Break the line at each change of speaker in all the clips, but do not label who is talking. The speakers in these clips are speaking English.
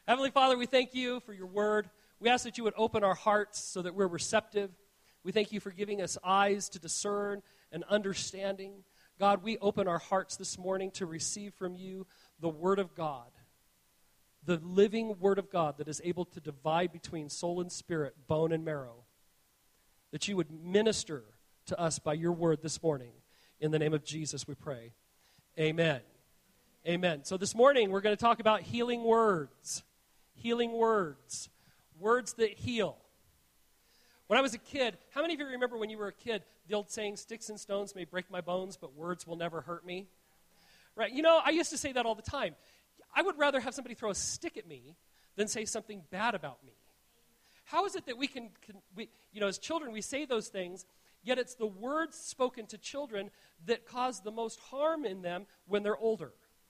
Heavenly Father, we thank you for your word. We ask that you would open our hearts so that we're receptive. We thank you for giving us eyes to discern and understanding. God, we open our hearts this morning to receive from you the word of God, the living word of God that is able to divide between soul and spirit, bone and marrow. That you would minister to us by your word this morning. In the name of Jesus we pray. Amen. Amen. So this morning we're going to talk about healing words. Healing words. Words that heal. When I was a kid, how many of you remember when you were a kid, the old saying, sticks and stones may break my bones, but words will never hurt me? Right? You know, I used to say that all the time. I would rather have somebody throw a stick at me than say something bad about me. How is it that we can as children, we say those things, yet it's the words spoken to children that cause the most harm in them when they're older?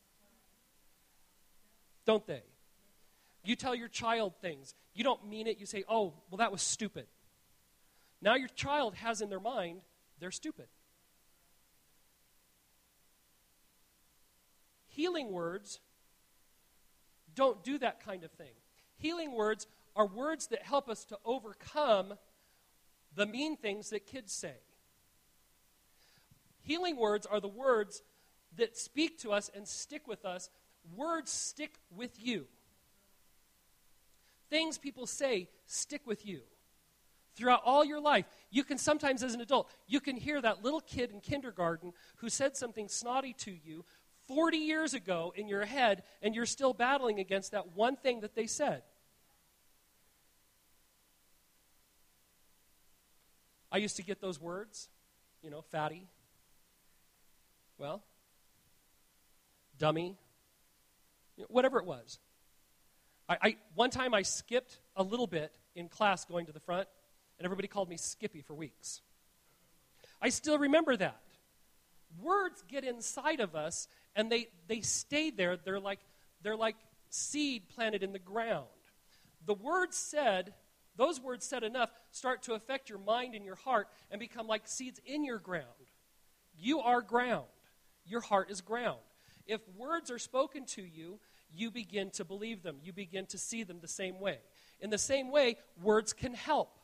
Don't they? You tell your child things. You don't mean it. You say, oh, well, that was stupid. Now your child has in their mind, they're stupid. Healing words don't do that kind of thing. Healing words are words that help us to overcome the mean things that kids say. Healing words are the words that speak to us and stick with us. Words stick with you. Things people say stick with you. Throughout all your life, you can sometimes, as an adult, you can hear that little kid in kindergarten who said something snotty to you 40 years ago in your head, and you're still battling against that one thing that they said. I used to get those words, fatty, dummy, whatever it was. One time I skipped a little bit in class going to the front, and everybody called me Skippy for weeks. I still remember that. Words get inside of us, and they stay there. They're like seed planted in the ground. Those words said enough, start to affect your mind and your heart and become like seeds in your ground. You are ground. Your heart is ground. If words are spoken to you, you begin to believe them. You begin to see them the same way. In the same way, words can help.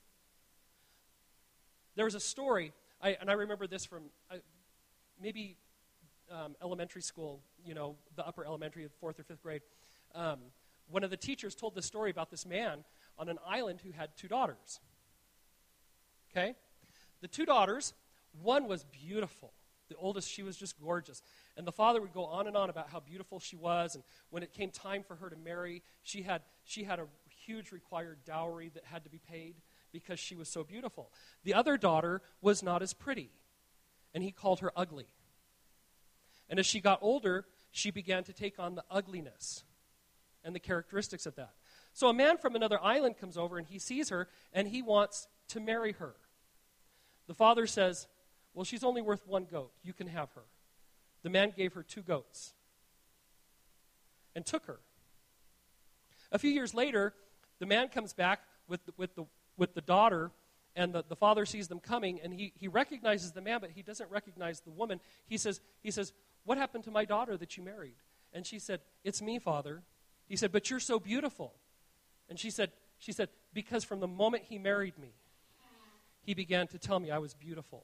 There was a story, and I remember this from maybe elementary school, the upper elementary, 4th or 5th grade. One of the teachers told this story about this man on an island who had 2 daughters. Okay? The 2 daughters, one was beautiful. The oldest, she was just gorgeous. And the father would go on and on about how beautiful she was. And when it came time for her to marry, she had a huge required dowry that had to be paid because she was so beautiful. The other daughter was not as pretty. And he called her ugly. And as she got older, she began to take on the ugliness and the characteristics of that. So a man from another island comes over and he sees her and he wants to marry her. The father says, well, she's only worth 1 goat. You can have her. The man gave her 2 goats and took her. A few years later, the man comes back with the daughter, and the father sees them coming, and he recognizes the man, but he doesn't recognize the woman. He says, what happened to my daughter that you married? And she said, it's me, Father. He said, but you're so beautiful. And she said, because from the moment he married me, he began to tell me I was beautiful.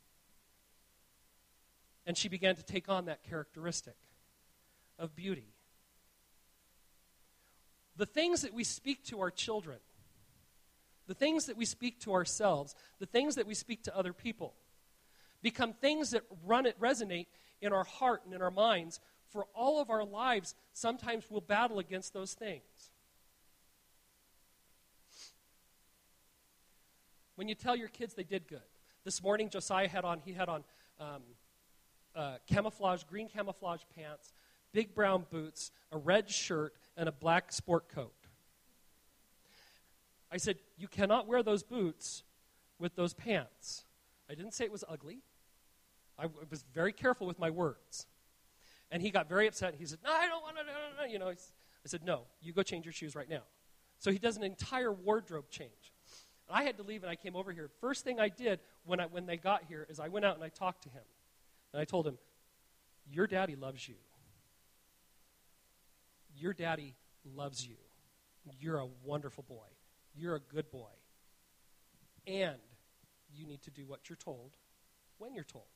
And she began to take on that characteristic of beauty. The things that we speak to our children, the things that we speak to ourselves, the things that we speak to other people, become things that resonate in our heart and in our minds for all of our lives. Sometimes we'll battle against those things. When you tell your kids they did good. This morning, Josiah had on green camouflage pants, big brown boots, a red shirt, and a black sport coat. I said, you cannot wear those boots with those pants. I didn't say it was ugly. I was very careful with my words. And he got very upset. He said, no, I don't want to. I said, no, you go change your shoes right now. So he does an entire wardrobe change. I had to leave, and I came over here. First thing I did when they got here is I went out and I talked to him. And I told him, your daddy loves you. Your daddy loves you. You're a wonderful boy. You're a good boy. And you need to do what you're told when you're told.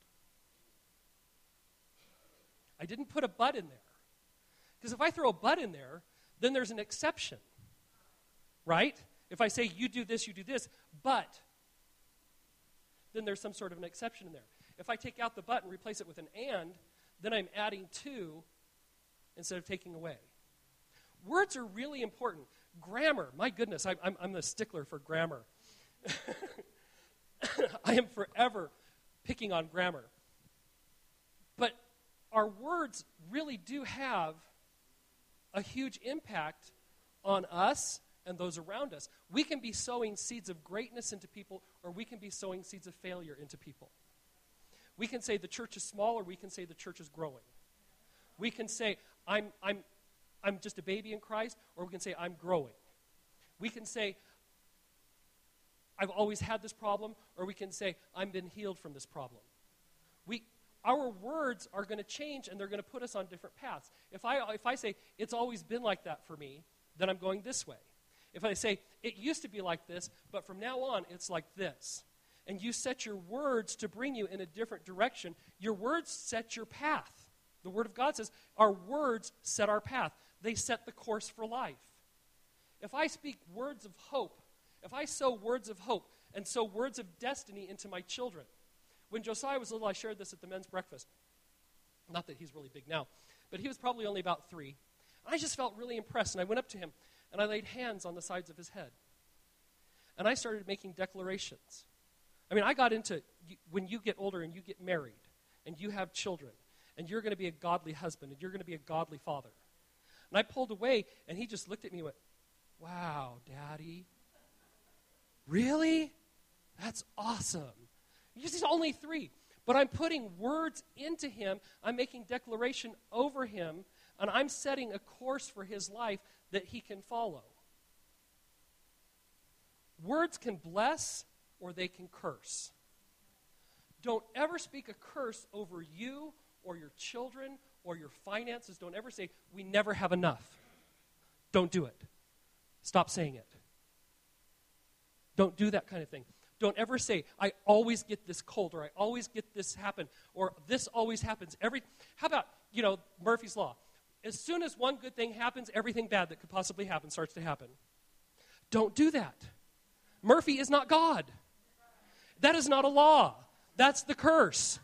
I didn't put a but in there. Because if I throw a but in there, then there's an exception. Right? If I say you do this, but, then there's some sort of an exception in there. If I take out the but and replace it with an and, then I'm adding to instead of taking away. Words are really important. Grammar, my goodness, I'm a stickler for grammar. I am forever picking on grammar. But our words really do have a huge impact on us and those around us. We can be sowing seeds of greatness into people, or we can be sowing seeds of failure into people. We can say the church is small, or we can say the church is growing. We can say I'm just a baby in Christ, or we can say I'm growing. We can say I've always had this problem, or we can say I've been healed from this problem. Our words are going to change, and they're going to put us on different paths. If I say it's always been like that for me, then I'm going this way. If I say it used to be like this, but from now on it's like this, and you set your words to bring you in a different direction, your words set your path. The Word of God says our words set our path. They set the course for life. If I speak words of hope, if I sow words of hope and sow words of destiny into my children. When Josiah was little, I shared this at the men's breakfast. Not that he's really big now, but he was probably only about 3. I just felt really impressed, and I went up to him, and I laid hands on the sides of his head. And I started making declarations. I mean, I got into, when you get older and you get married, and you have children, and you're going to be a godly husband, and you're going to be a godly father. And I pulled away, and he just looked at me and went, "Wow, Daddy. Really? That's awesome." He's only 3. But I'm putting words into him. I'm making declaration over him. And I'm setting a course for his life that he can follow. Words can bless or they can curse. Don't ever speak a curse over you or your children or your finances. Don't ever say, "We never have enough." Don't do it. Stop saying it. Don't do that kind of thing. Don't ever say, "I always get this cold," or "I always get this happen," or "this always happens." How about, Murphy's Law? As soon as one good thing happens, everything bad that could possibly happen starts to happen. Don't do that. Murphy is not God. That is not a law. That's the curse.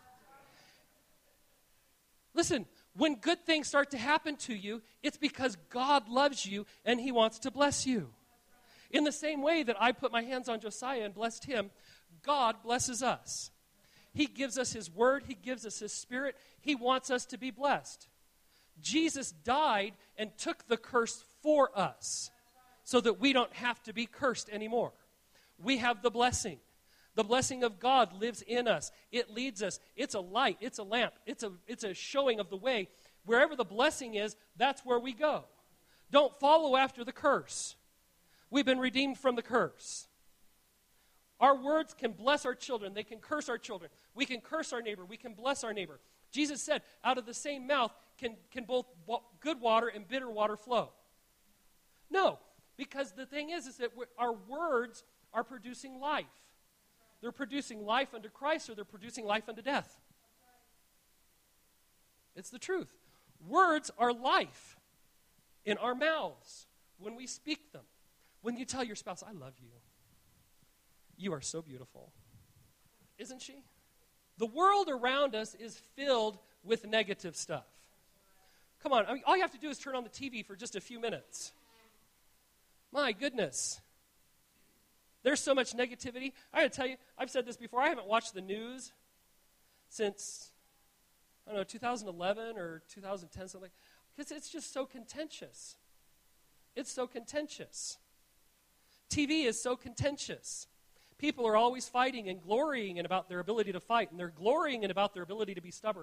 Listen, when good things start to happen to you, it's because God loves you and he wants to bless you. In the same way that I put my hands on Josiah and blessed him, God blesses us. He gives us his word. He gives us his spirit. He wants us to be blessed. Jesus died and took the curse for us so that we don't have to be cursed anymore. We have the blessing. The blessing of God lives in us. It leads us. It's a light. It's a lamp. It's a showing of the way. Wherever the blessing is, that's where we go. Don't follow after the curse. We've been redeemed from the curse. Our words can bless our children. They can curse our children. We can curse our neighbor. We can bless our neighbor. Jesus said, out of the same mouth can both good water and bitter water flow. No, because the thing is that our words are producing life. They're producing life unto Christ, or they're producing life unto death. It's the truth. Words are life in our mouths when we speak them. When you tell your spouse, "I love you. You are so beautiful." Isn't she? The world around us is filled with negative stuff. Come on, all you have to do is turn on the TV for just a few minutes. My goodness. There's so much negativity. I got to tell you, I've said this before, I haven't watched the news since, 2011 or 2010, something, because it's just so contentious. It's so contentious. TV is so contentious. People are always fighting and glorying in about their ability to fight, and they're glorying in about their ability to be stubborn.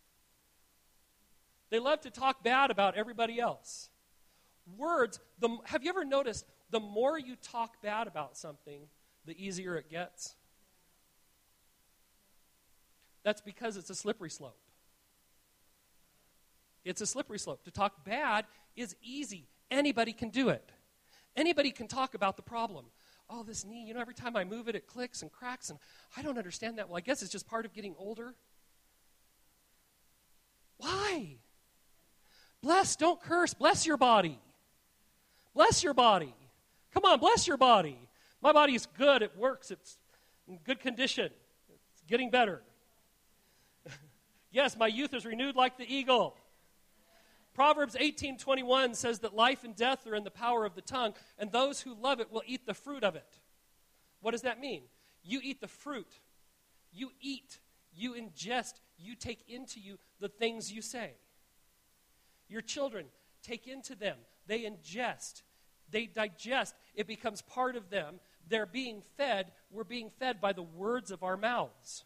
They love to talk bad about everybody else. Words, have you ever noticed the more you talk bad about something, the easier it gets? That's because it's a slippery slope. It's a slippery slope. To talk bad is easy. Anybody can do it. Anybody can talk about the problem. Oh, this knee, every time I move it, it clicks and cracks, and I don't understand that. Well, I guess it's just part of getting older. Why? Bless, don't curse. Bless your body. Bless your body. Come on, bless your body. My body is good. It works. It's in good condition. It's getting better. Yes, my youth is renewed like the eagle. Proverbs 18:21 says that life and death are in the power of the tongue, and those who love it will eat the fruit of it. What does that mean? You eat the fruit. You eat. You ingest. You take into you the things you say. Your children take into them. They ingest. They digest. It becomes part of them. They're being fed. We're being fed by the words of our mouths.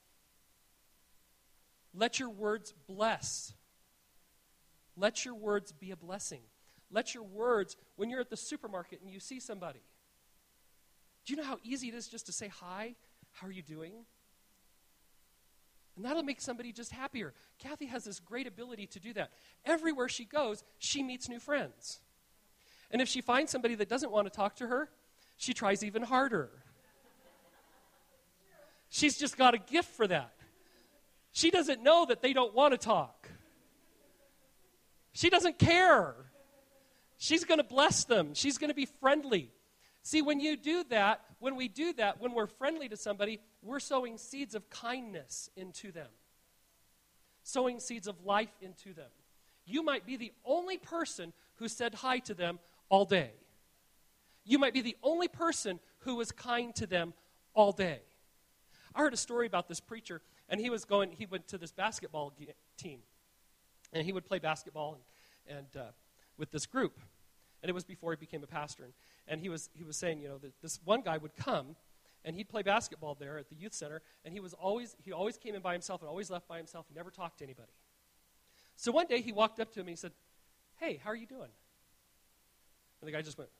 Let your words bless. Let your words be a blessing. Let your words, when you're at the supermarket and you see somebody, do you know how easy it is just to say, hi, how are you doing? And that'll make somebody just happier. Kathy has this great ability to do that. Everywhere she goes, she meets new friends. And if she finds somebody that doesn't want to talk to her, she tries even harder. She's just got a gift for that. She doesn't know that they don't want to talk. She doesn't care. She's going to bless them. She's going to be friendly. See, when you do that, when we do that, when we're friendly to somebody, we're sowing seeds of kindness into them. Sowing seeds of life into them. You might be the only person who said hi to them all day. You might be the only person who was kind to them all day. I heard a story about this preacher, and he went to this basketball team. And he would play basketball and with this group. And it was before he became a pastor. And he was saying, that this one guy would come, and he'd play basketball there at the youth center, and he always came in by himself and always left by himself. He never talked to anybody. So one day he walked up to him and he said, hey, how are you doing? And the guy just went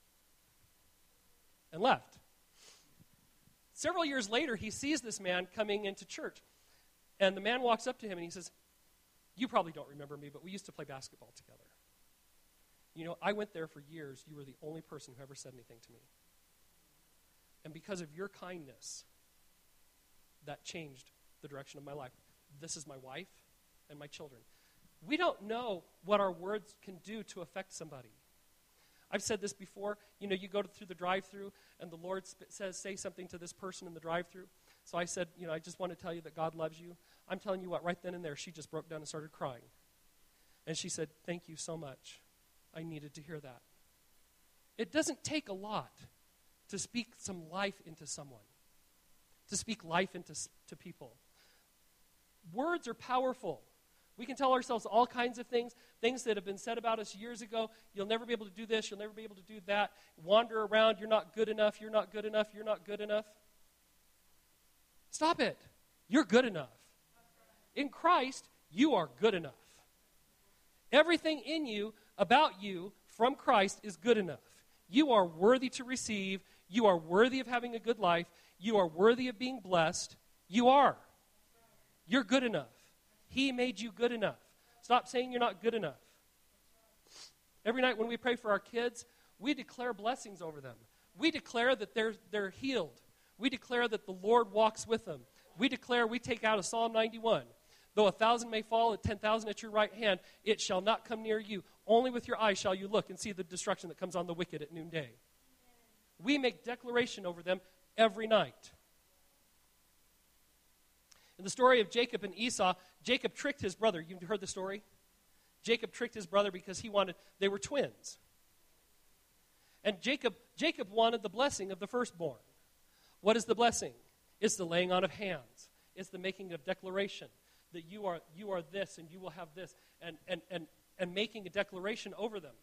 and left. Several years later, he sees this man coming into church. And the man walks up to him and he says, you probably don't remember me, but we used to play basketball together. I went there for years. You were the only person who ever said anything to me. And because of your kindness, that changed the direction of my life. This is my wife and my children. We don't know what our words can do to affect somebody. I've said this before. You go through the drive-thru, and the Lord says, say something to this person in the drive-thru. So I said, I just want to tell you that God loves you. I'm telling you what, right then and there, she just broke down and started crying. And she said, thank you so much. I needed to hear that. It doesn't take a lot to speak some life into someone, to speak life into people. Words are powerful. We can tell ourselves all kinds of things that have been said about us years ago. You'll never be able to do this. You'll never be able to do that. Wander around. You're not good enough. You're not good enough. You're not good enough. Stop it. You're good enough. In Christ, you are good enough. Everything in you, about you, from Christ is good enough. You are worthy to receive. You are worthy of having a good life. You are worthy of being blessed. You are. You're good enough. He made you good enough. Stop saying you're not good enough. Every night when we pray for our kids, we declare blessings over them. We declare that they're healed. We declare that the Lord walks with them. We take out a Psalm 91. Though 1,000 may fall at 10,000 at your right hand, it shall not come near you. Only with your eyes shall you look and see the destruction that comes on the wicked at noonday. We make declaration over them every night. In the story of Jacob and Esau, Jacob tricked his brother. You've heard the story? Jacob tricked his brother because they were twins. And Jacob wanted the blessing of the firstborn. What is the blessing? It's the laying on of hands. It's the making of declaration that you are this and you will have this, and making a declaration over them.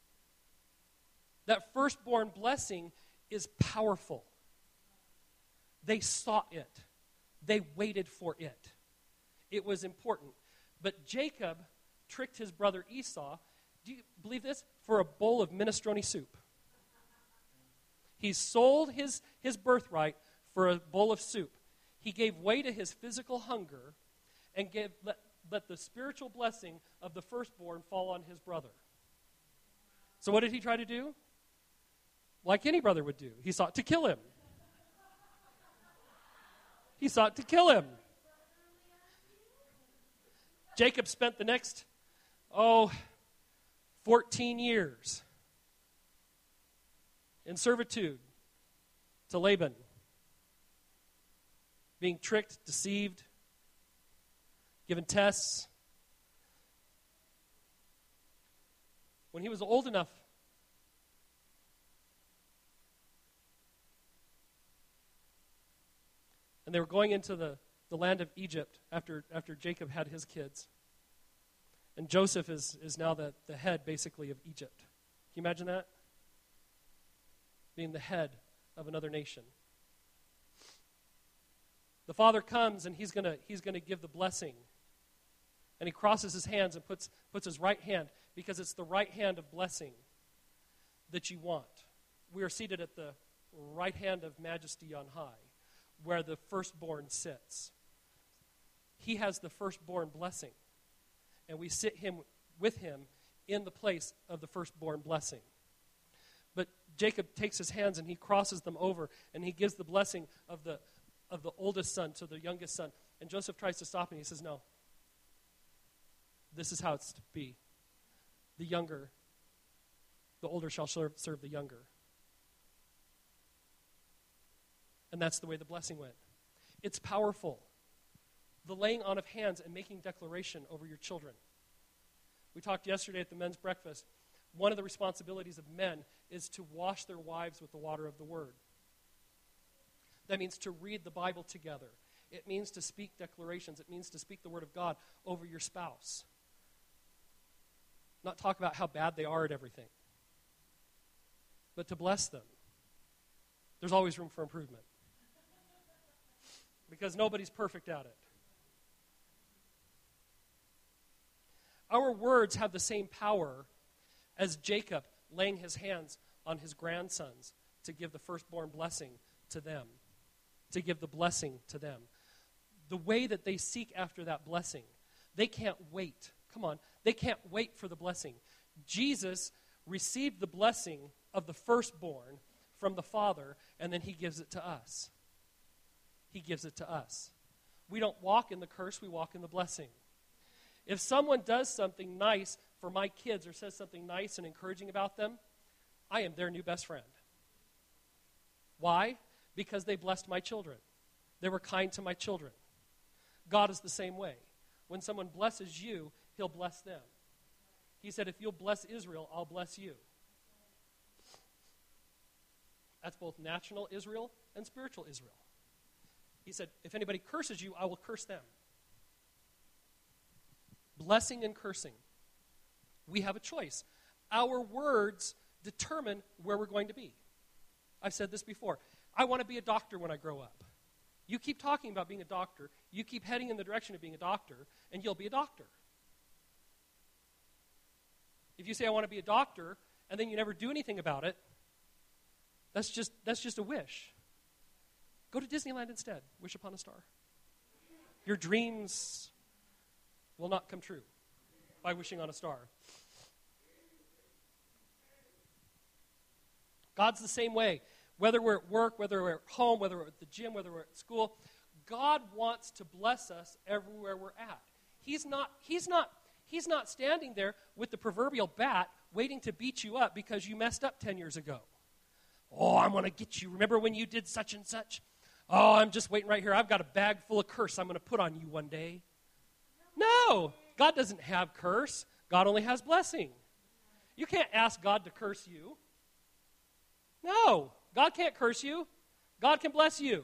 That firstborn blessing is powerful. They sought it. They waited for it. It was important. But Jacob tricked his brother Esau, do you believe this? For a bowl of minestrone soup. He sold his birthright for a bowl of soup. He gave way to his physical hunger and let the spiritual blessing of the firstborn fall on his brother. So what did he try to do? Like any brother would do. He sought to kill him. He sought to kill him. Jacob spent the next, 14 years in servitude to Laban, being tricked, deceived, given tests. When he was old enough and they were going into the land of Egypt after Jacob had his kids. And Joseph is now the head, basically, of Egypt. Can you imagine that? Being the head of another nation. The father comes and he's gonna give the blessing. And he crosses his hands and puts his right hand, because it's the right hand of blessing that you want. We are seated at the right hand of majesty on high, where the firstborn sits. He has the firstborn blessing, and we sit with him in the place of the firstborn blessing. But Jacob takes his hands and he crosses them over, and he gives the blessing of the oldest son to the youngest son. And Joseph tries to stop him. He says, no. This is how it's to be. The older shall serve the younger. And that's the way the blessing went. It's powerful. The laying on of hands and making declaration over your children. We talked yesterday at the men's breakfast. One of the responsibilities of men is to wash their wives with the water of the word. That means to read the Bible together. It means to speak declarations. It means to speak the word of God over your spouse. Not talk about how bad they are at everything, but to bless them. There's always room for improvement, because nobody's perfect at it. Our words have the same power as Jacob laying his hands on his grandsons to give the firstborn blessing to them, to give the blessing to them. The way that they seek after that blessing, they can't wait. Come on, they can't wait for the blessing. Jesus received the blessing of the firstborn from the Father, and then he gives it to us. He gives it to us. We don't walk in the curse, we walk in the blessing. If someone does something nice for my kids or says something nice and encouraging about them, I am their new best friend. Why? Because they blessed my children. They were kind to my children. God is the same way. When someone blesses you, he'll bless them. He said, if you'll bless Israel, I'll bless you. That's both natural Israel and spiritual Israel. He said, if anybody curses you, I will curse them. Blessing and cursing. We have a choice. Our words determine where we're going to be. I've said this before. I want to be a doctor when I grow up. You keep talking about being a doctor, you keep heading in the direction of being a doctor, and you'll be a doctor. If you say, I want to be a doctor, and then you never do anything about it, that's just a wish. Go to Disneyland instead. Wish upon a star. Your dreams will not come true by wishing on a star. God's the same way. Whether we're at work, whether we're at home, whether we're at the gym, whether we're at school, God wants to bless us everywhere we're at. He's not standing there with the proverbial bat waiting to beat you up because you messed up 10 years ago. Oh, I'm going to get you. Remember when you did such and such? Oh, I'm just waiting right here. I've got a bag full of curse I'm going to put on you one day. No, God doesn't have curse. God only has blessing. You can't ask God to curse you. No, God can't curse you. God can bless you.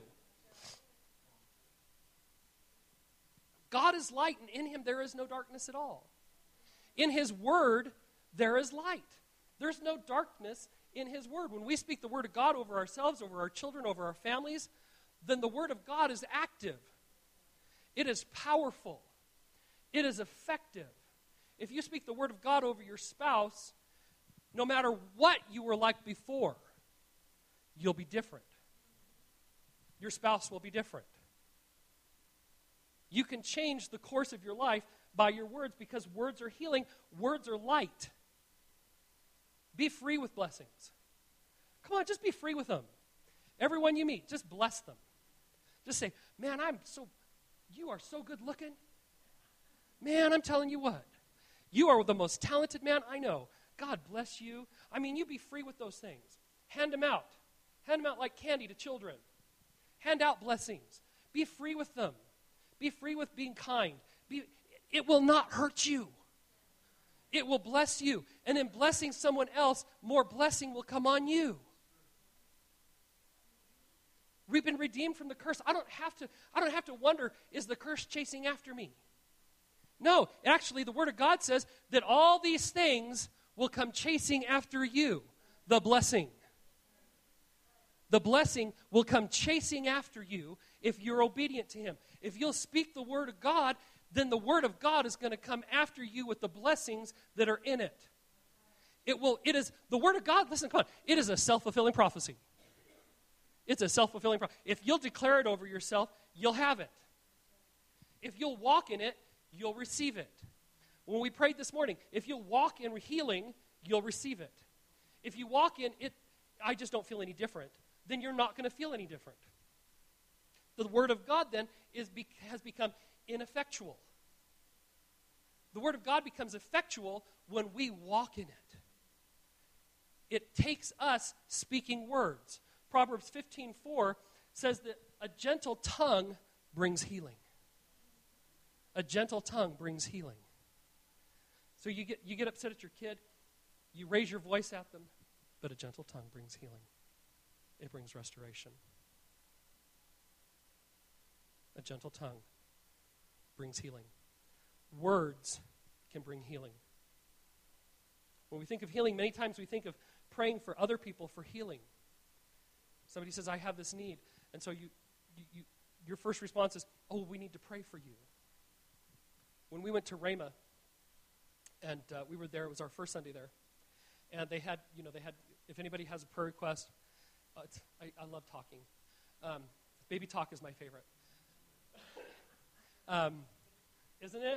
God is light, and in him there is no darkness at all. In his word, there is light. There's no darkness in his word. When we speak the word of God over ourselves, over our children, over our families, then the word of God is active. It is powerful. It is effective. If you speak the word of God over your spouse, no matter what you were like before, you'll be different. Your spouse will be different. You can change the course of your life by your words, because words are healing, words are light. Be free with blessings. Come on, just be free with them. Everyone you meet, just bless them. Just say, man, you are so good looking. Man, I'm telling you what. You are the most talented man I know. God bless you. I mean, you be free with those things. Hand them out. Hand them out like candy to children. Hand out blessings. Be free with them. Be free with being kind. It will not hurt you. It will bless you. And in blessing someone else, more blessing will come on you. We've been redeemed from the curse. I don't have to wonder, is the curse chasing after me? No, actually the Word of God says that all these things will come chasing after you. The blessing. The blessing will come chasing after you if you're obedient to Him. If you'll speak the Word of God, then the Word of God is going to come after you with the blessings that are in it. It is the Word of God, listen, come on, it is a self-fulfilling prophecy. It's a self-fulfilling prophecy. If you'll declare it over yourself, you'll have it. If you'll walk in it, you'll receive it. When we prayed this morning, if you'll walk in healing, you'll receive it. If you walk in it, I just don't feel any different, then you're not going to feel any different. The Word of God then has become ineffectual. The Word of God becomes effectual when we walk in it. It takes us speaking words. Proverbs 15:4 says that a gentle tongue brings healing. A gentle tongue brings healing. So you get upset at your kid, you raise your voice at them, but a gentle tongue brings healing. It brings restoration. A gentle tongue brings healing. Words can bring healing. When we think of healing, many times we think of praying for other people for healing. Somebody says, I have this need. And so your first response is, oh, we need to pray for you. When we went to Rhema, and we were there, it was our first Sunday there, and they had, if anybody has a prayer request, I love talking. Baby talk is my favorite. Isn't it?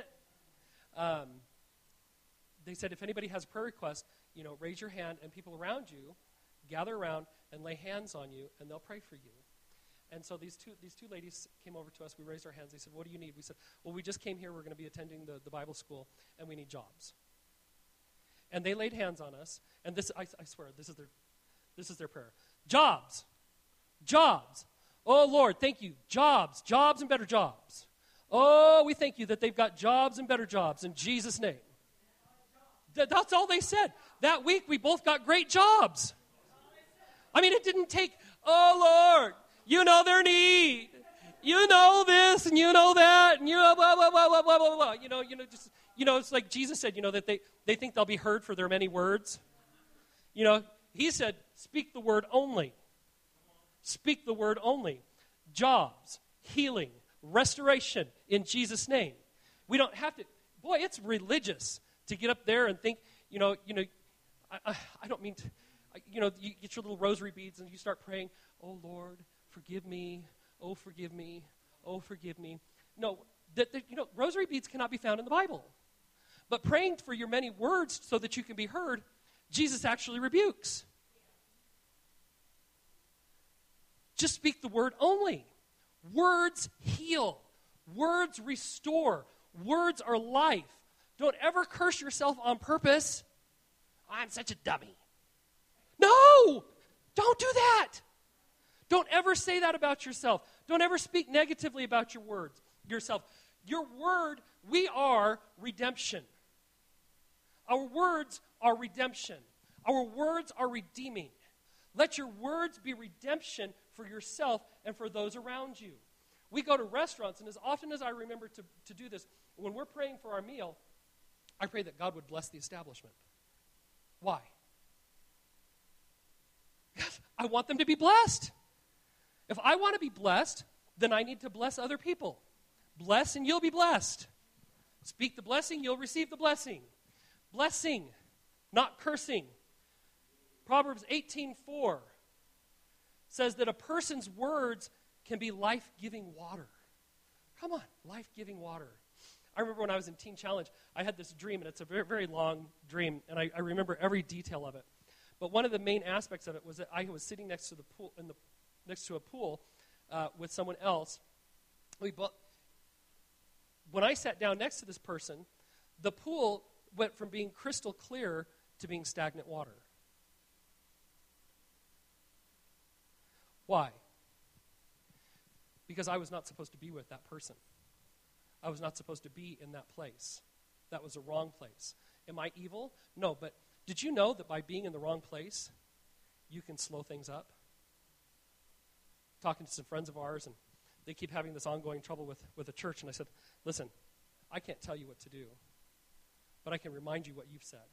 They said if anybody has a prayer request, raise your hand, and people around you gather around and lay hands on you, and they'll pray for you. And so these two ladies came over to us. We raised our hands. They said, what do you need? We said, well, we just came here. We're going to be attending the Bible school, and we need jobs. And they laid hands on us, and this, I swear, this is their prayer. Jobs. Jobs. Oh, Lord, thank you. Jobs. Jobs and better jobs. Oh, we thank you that they've got jobs and better jobs in Jesus' name. That's all they said. That week, we both got great jobs. I mean, it didn't take, oh, Lord, you know their need. You know this, and you know that, and blah, blah, blah, blah, blah, blah, blah. It's like Jesus said, that they think they'll be heard for their many words. He said, speak the word only. Speak the word only. Jobs, healing, restoration in Jesus' name. We don't have to, boy, it's religious to get up there and think, I don't mean to, you get your little rosary beads and you start praying, oh, Lord, forgive me, oh, forgive me, oh, forgive me. No, rosary beads cannot be found in the Bible. But praying for your many words so that you can be heard, Jesus actually rebukes. Just speak the word only. Words heal. Words restore. Words are life. Don't ever curse yourself on purpose. I'm such a dummy. No! Don't do that. Don't ever say that about yourself. Don't ever speak negatively about yourself. Your word, we are redemption. Our words are redemption. Our words are redeeming. Let your words be redemption for yourself and for those around you. We go to restaurants, and as often as I remember to do this, when we're praying for our meal, I pray that God would bless the establishment. Why? Because I want them to be blessed. If I want to be blessed, then I need to bless other people. Bless and you'll be blessed. Speak the blessing, you'll receive the blessing. Blessing, not cursing. Proverbs 18:4 says that a person's words can be life-giving water. Come on, life-giving water. I remember when I was in Teen Challenge, I had this dream, and it's a very, very long dream, and I remember every detail of it. But one of the main aspects of it was that I was sitting next to the pool, next to a pool with someone else. When I sat down next to this person, the pool went from being crystal clear to being stagnant water. Why? Because I was not supposed to be with that person. I was not supposed to be in that place. That was a wrong place. Am I evil? No, but did you know that by being in the wrong place, you can slow things up? Talking to some friends of ours, and they keep having this ongoing trouble with a church, and I said, listen, I can't tell you what to do, but I can remind you what you've said.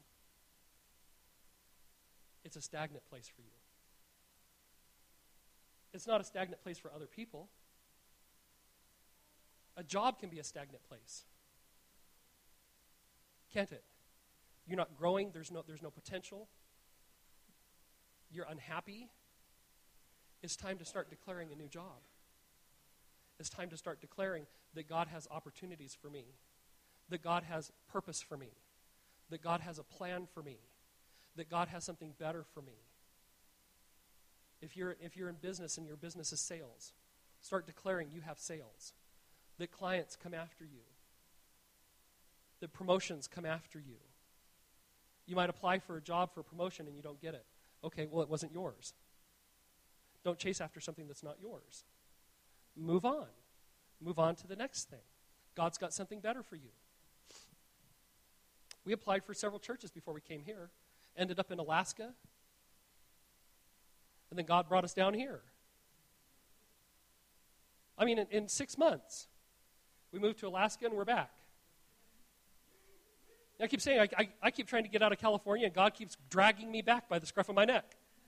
It's a stagnant place for you. It's not a stagnant place for other people. A job can be a stagnant place. Can't it? You're not growing, there's no potential. You're unhappy. It's time to start declaring a new job. It's time to start declaring that God has opportunities for me, that God has purpose for me, that God has a plan for me, that God has something better for me. If you're in business and your business is sales, start declaring you have sales, that clients come after you, that promotions come after you. You might apply for a job for a promotion and you don't get it. Okay, well, it wasn't yours. Don't chase after something that's not yours. Move on. Move on to the next thing. God's got something better for you. We applied for several churches before we came here. Ended up in Alaska. And then God brought us down here. I mean, in 6 months, we moved to Alaska and we're back. I keep saying, I keep trying to get out of California, and God keeps dragging me back by the scruff of my neck.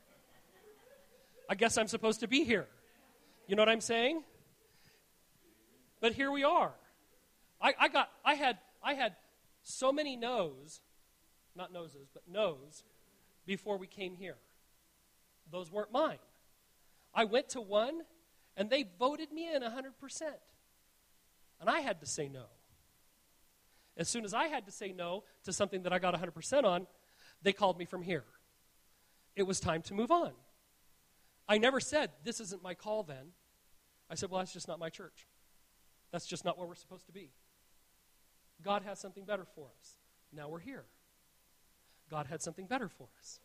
I guess I'm supposed to be here. You know what I'm saying? But here we are. I had so many no's, not noses, but no's, before we came here. Those weren't mine. I went to one, and they voted me in 100%. And I had to say no. As soon as I had to say no to something that I got 100% on, they called me from here. It was time to move on. I never said, this isn't my call then. I said, well, that's just not my church. That's just not where we're supposed to be. God has something better for us. Now we're here. God had something better for us.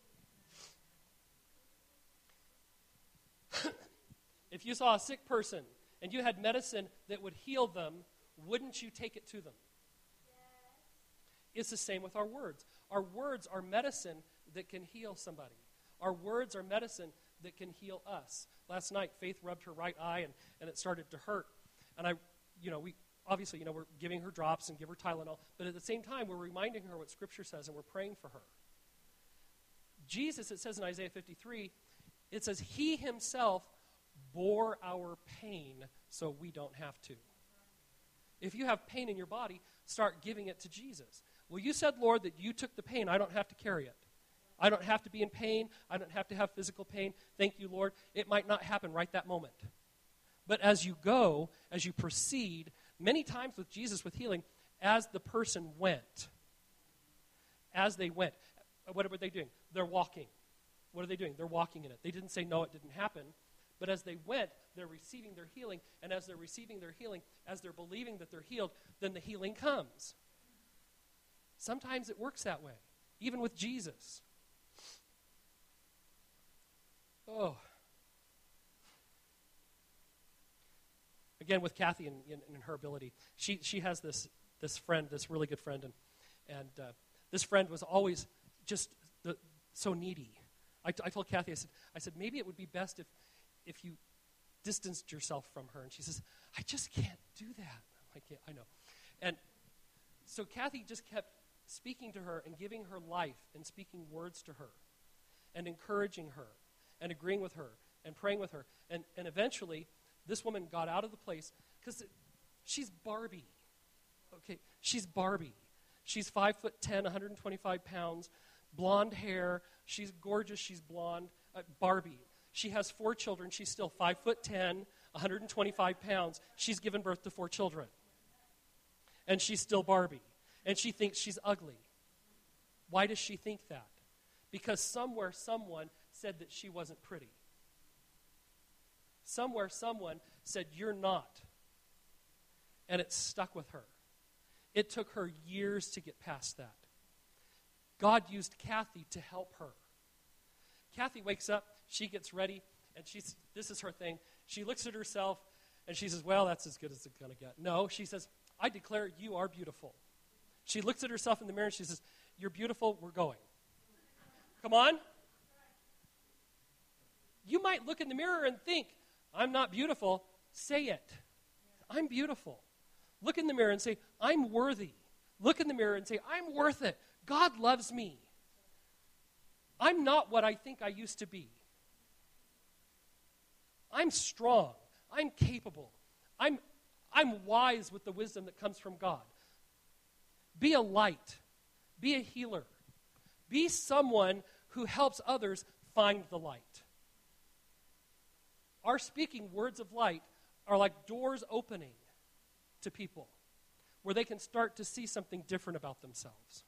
If you saw a sick person and you had medicine that would heal them, wouldn't you take it to them? It's the same with our words. Our words are medicine that can heal somebody. Our words are medicine that can heal us. Last night, Faith rubbed her right eye, and it started to hurt. And we obviously, we're giving her drops and give her Tylenol, but at the same time, we're reminding her what Scripture says, and we're praying for her. Jesus, it says in Isaiah 53, it says, He Himself bore our pain so we don't have to. If you have pain in your body, start giving it to Jesus. Well, you said, Lord, that you took the pain. I don't have to carry it. I don't have to be in pain. I don't have to have physical pain. Thank you, Lord. It might not happen right that moment. But as you go, as you proceed, many times with Jesus, with healing, as the person went, as they went, what were they doing? They're walking. What are they doing? They're walking in it. They didn't say, no, it didn't happen. But as they went, they're receiving their healing. And as they're receiving their healing, as they're believing that they're healed, then the healing comes. Sometimes it works that way, even with Jesus. Oh. Again, with Kathy and her ability, she has this friend, this really good friend, and this friend was always just so needy. I told Kathy, I said, maybe it would be best if you distanced yourself from her. And she says, I just can't do that. I'm like, yeah, I know. And so Kathy just kept speaking to her and giving her life and speaking words to her and encouraging her and agreeing with her and praying with her. And eventually, this woman got out of the place because she's Barbie. Okay, she's Barbie. She's 5'10", 125 pounds, blonde hair. She's gorgeous. She's blonde. Barbie. She has 4 children. She's still 5'10", 125 pounds. She's given birth to 4 children. And she's still Barbie. And she thinks she's ugly. Why does she think that? because somewhere someone said that she wasn't pretty. Somewhere someone said, "You're not." And it stuck with her. It took her years to get past that. God used Kathy to help her. Kathy wakes up, she gets ready, and this is her thing. She looks at herself, and she says, "Well, that's as good as it's going to get." No, she says, "I declare you are beautiful." She looks at herself in the mirror, and she says, "You're beautiful, we're going." Come on. You might look in the mirror and think, "I'm not beautiful." Say it. I'm beautiful. Look in the mirror and say, "I'm worthy." Look in the mirror and say, "I'm worth it. God loves me. I'm not what I think I used to be. I'm strong. I'm capable. I'm wise with the wisdom that comes from God." Be a light. Be a healer. Be someone who helps others find the light. Our speaking words of light are like doors opening to people where they can start to see something different about themselves,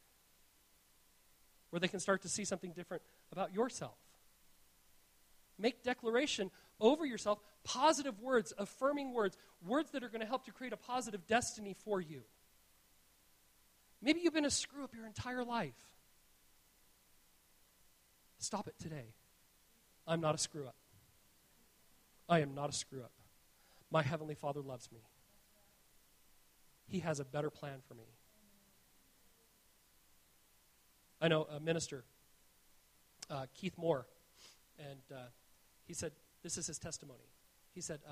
where they can start to see something different about yourself. Make declaration over yourself, positive words, affirming words, words that are going to help to create a positive destiny for you. Maybe you've been a screw-up your entire life. Stop it today. I'm not a screw-up. I am not a screw-up. My Heavenly Father loves me. He has a better plan for me. I know a minister, Keith Moore, and he said, this is his testimony. He said,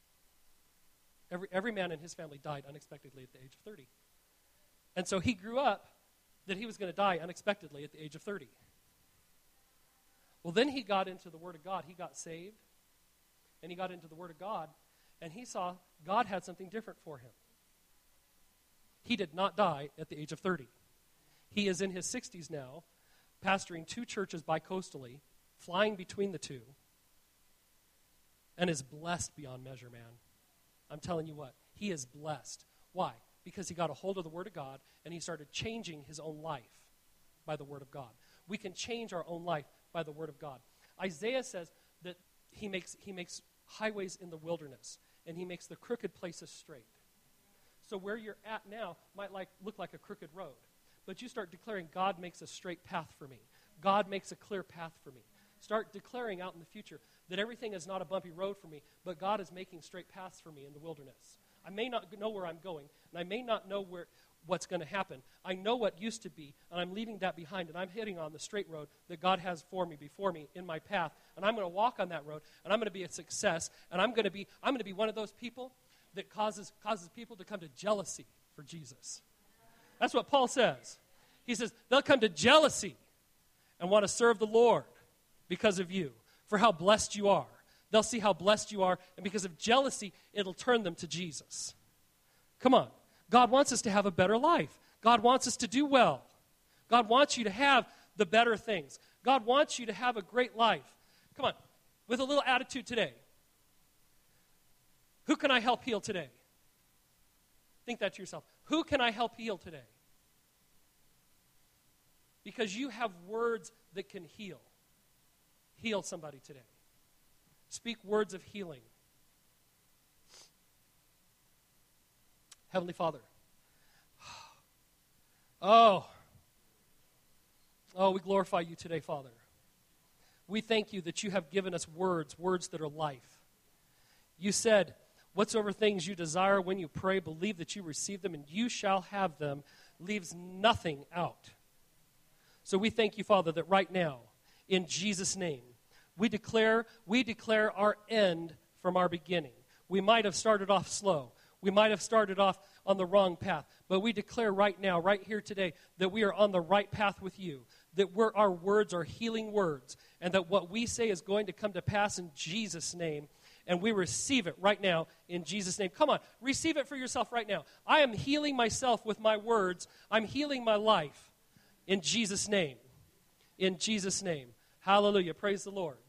every man in his family died unexpectedly at the age of 30. And so he grew up that he was going to die unexpectedly at the age of 30. Well, then he got into the Word of God. He got saved, and he got into the Word of God, and he saw God had something different for him. He did not die at the age of 30. He is in his 60s now, pastoring 2 churches bicoastally, flying between the 2, and is blessed beyond measure, man. I'm telling you what, he is blessed. Why? Because he got a hold of the Word of God, and he started changing his own life by the Word of God. We can change our own life by the Word of God. Isaiah says that he makes highways in the wilderness, and he makes the crooked places straight. So where you're at now might look like a crooked road. But you start declaring, God makes a straight path for me. God makes a clear path for me. Start declaring out in the future that everything is not a bumpy road for me, but God is making straight paths for me in the wilderness. I may not know where I'm going, and I may not know what's going to happen. I know what used to be, and I'm leaving that behind, and I'm heading on the straight road that God has for me, before me, in my path. And I'm going to walk on that road, and I'm going to be a success, and I'm going to be one of those people that causes people to come to jealousy for Jesus. That's what Paul says. He says, they'll come to jealousy and want to serve the Lord because of you, for how blessed you are. They'll see how blessed you are, and because of jealousy, it'll turn them to Jesus. Come on. God wants us to have a better life. God wants us to do well. God wants you to have the better things. God wants you to have a great life. Come on. With a little attitude today. Who can I help heal today? Think that to yourself. Who can I help heal today? Because you have words that can heal. Heal somebody today. Speak words of healing. Heavenly Father. Oh, we glorify you today, Father. We thank you that you have given us words that are life. You said, whatsoever things you desire when you pray, believe that you receive them, and you shall have them. Leaves nothing out. So we thank you, Father, that right now, in Jesus' name, we declare our end from our beginning. We might have started off slow. We might have started off on the wrong path. But we declare right now, right here today, that we are on the right path with you. That our words are healing words. And that what we say is going to come to pass in Jesus' name. And we receive it right now in Jesus' name. Come on, receive it for yourself right now. I am healing myself with my words. I'm healing my life in Jesus' name. In Jesus' name. Hallelujah. Praise the Lord.